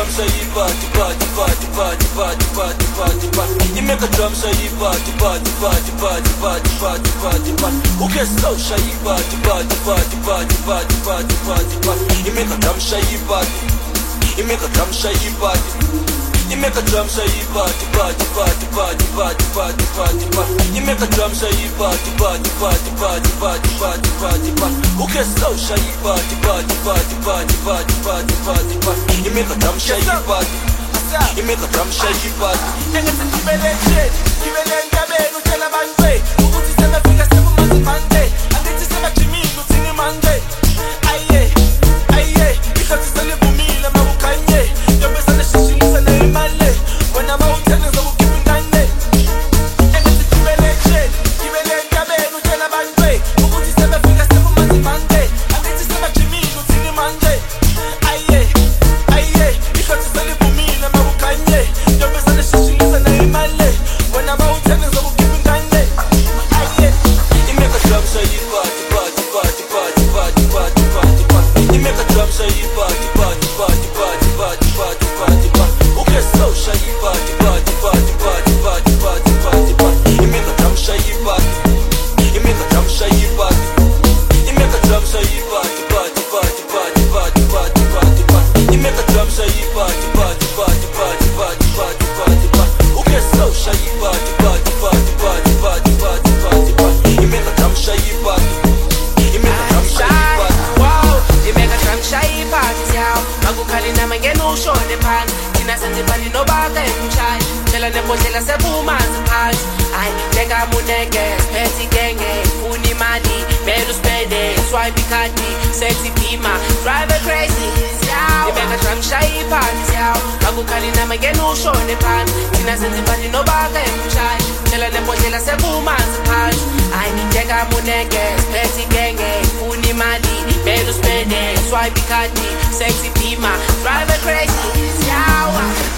drum say party, party, party, party, party, party, party, party. You make a drum say party, party, party, party, party, party, party, party. Who gets so shy party, party, party, party, party, party, party, party. You make a drum say party. You make a drum say party. You make a drum say party, party, party, party, party, party, party, party. You make a drum say party, party, party, party, party, party, party, party. Who gets so shy party, party, party, party, party, party, party, party. You make a drum say party. You make a drum say party. Nigga kibele shit, kibele ngabe nutela bangwe. Ukuthi sema fika sema manzi mande. Angithi sema kimi nuthini mande. Aye, aye, ikhathi sele bumile mawukhanye. Yobesa neshishilisa na imali. Wena mawuthele zokukhipha ingane. Nigga kibele shit, kibele ngabe nutela bangwe. Ukuthi sema fika sema manzi mande. Angithi sema kimi nuthini mande. Aye, aye, ikhathi sele bumile mawukhanye. Yobesa neshishilisa na imali. Wena mawuthele zokukhipha ingane. Aye. You make a drum say party, party, party, party, party, party, party, party. You make a drum say party, party, party, party, party, party, party, party. Who gets so shy party, party, party, party, party, party, party, party. You make a drum say party. You make a drum say party. You make a drum say party, party, party, party, party, party, party, party. You make a drum say party, party, party, party, party, party, party, party. Who gets so shy party, party, party, party, party, party, party, party. You make a drum say party. You make a drum say party. Wow, you make a drum shy party, yow. Magukhali nama ngena ushone phansi. Thina senze party nobaka emshayi. Tshela nebhodlela sebumanzi phansi. Ay, teka muneke, phethi genge, ufuna imali, mele uspende, swipe ikhadi, sexy beamer, drive her crazy, yow. You make a drum shy party, yow. Magukhali nama ngena ushone phansi. Thina senze party nobaka emshayi. Tshela nebhodlela sebumanzi phansi. Ay, teka muneke, phethi genge, ufuna imali, mele uspende, swipe ikhadi, sexy beamer, drive her crazy, yow.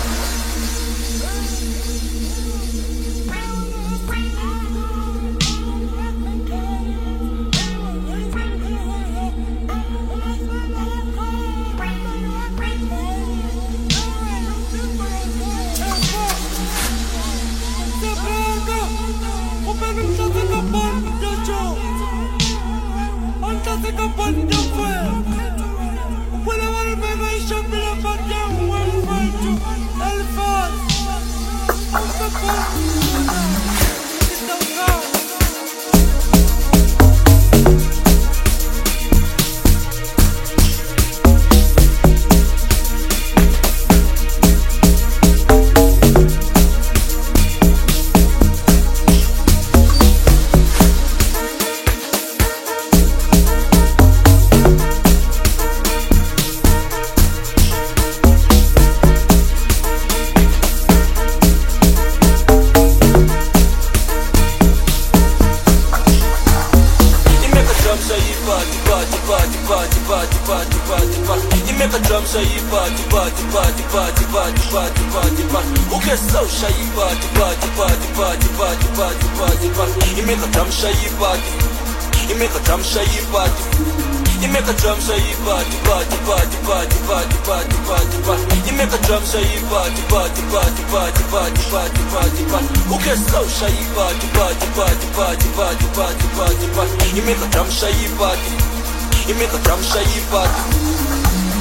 Who gets so shy party, party, party, party, party, party, party, party. You make a drum shy party. You make a drum shy party. You make a drum shy party, party, party, party, party, party, party, party. You make a drum shy party, party, party, party, party, party, party, party. Who gets so shy party, party, party, party, party, party, party, party. You make a drum shy party. You make a drum shy party.